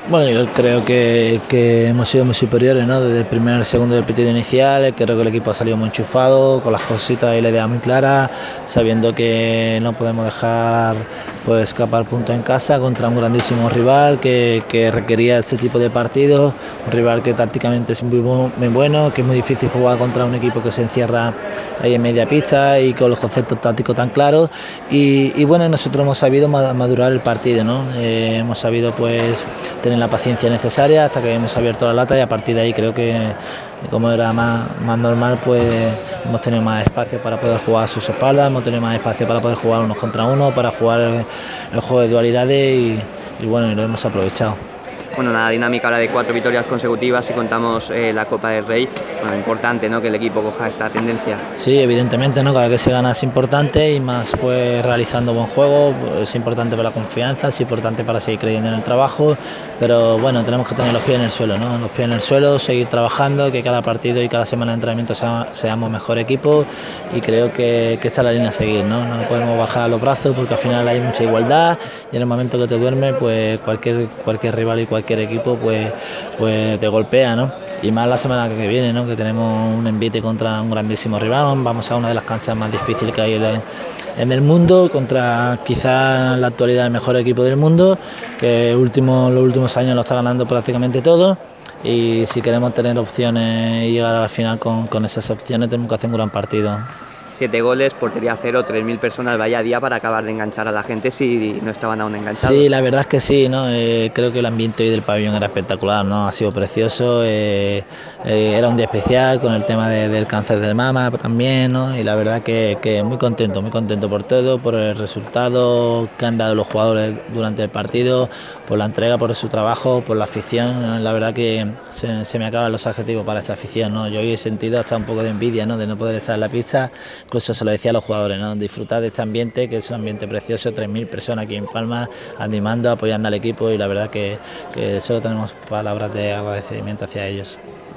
Bueno, yo creo que hemos sido muy superiores, ¿no? Desde el primer al segundo del partido inicial, creo que el equipo ha salido muy enchufado, con las cositas y la idea muy clara, sabiendo que no podemos dejar pues escapar puntos en casa contra un grandísimo rival que requería este tipo de partidos, un rival que tácticamente es muy bueno, que es muy difícil jugar contra un equipo que se encierra ahí en media pista y con los conceptos tácticos tan claros y bueno, nosotros hemos sabido madurar el partido, ¿no? Hemos sabido pues tener la paciencia necesaria hasta que hemos abierto la lata y a partir de ahí creo que como era más normal pues hemos tenido más espacio para poder jugar a sus espaldas, hemos tenido más espacio para poder jugar unos contra uno, para jugar el juego de dualidades y bueno, y lo hemos aprovechado. Bueno, una dinámica ahora de 4 victorias consecutivas si contamos la Copa del Rey. Bueno, importante, ¿no?, que el equipo coja esta tendencia. Sí, evidentemente, ¿no? Cada vez que se gana es importante y más pues realizando buen juego, pues, es importante para la confianza, es importante para seguir creyendo en el trabajo, pero bueno, tenemos que tener los pies en el suelo, ¿no? Los pies en el suelo, seguir trabajando, que cada partido y cada semana de entrenamiento seamos mejor equipo y creo que esta es la línea a seguir, ¿no? No podemos bajar los brazos porque al final hay mucha igualdad y en el momento que te duermes, pues cualquier rival y cualquier equipo pues te golpea, ¿no? Y más la semana que viene, ¿no? Que tenemos un envite contra un grandísimo rival, vamos a una de las canchas más difíciles que hay en el mundo, contra quizás en la actualidad el mejor equipo del mundo, que los últimos años lo está ganando prácticamente todo, y si queremos tener opciones y llegar a la final con esas opciones tenemos que hacer un gran partido. 7 goles, portería cero, 3.000 personas, vaya día para acabar de enganchar a la gente si no estaban aún enganchados. Sí, la verdad es que sí, ¿no? Creo que el ambiente hoy del pabellón era espectacular, ¿no? Ha sido precioso, era un día especial con el tema del cáncer de mama también, ¿no? Y la verdad que muy contento por todo, por el resultado que han dado los jugadores durante el partido, por la entrega, por su trabajo, por la afición, ¿no? La verdad que se me acaban los adjetivos para esta afición, ¿no? Yo hoy he sentido hasta un poco de envidia, ¿no? De no poder estar en la pista, incluso se lo decía a los jugadores, ¿no? Disfrutar de este ambiente, que es un ambiente precioso, 3.000 personas aquí en Palma animando, apoyando al equipo y la verdad que solo tenemos palabras de agradecimiento hacia ellos.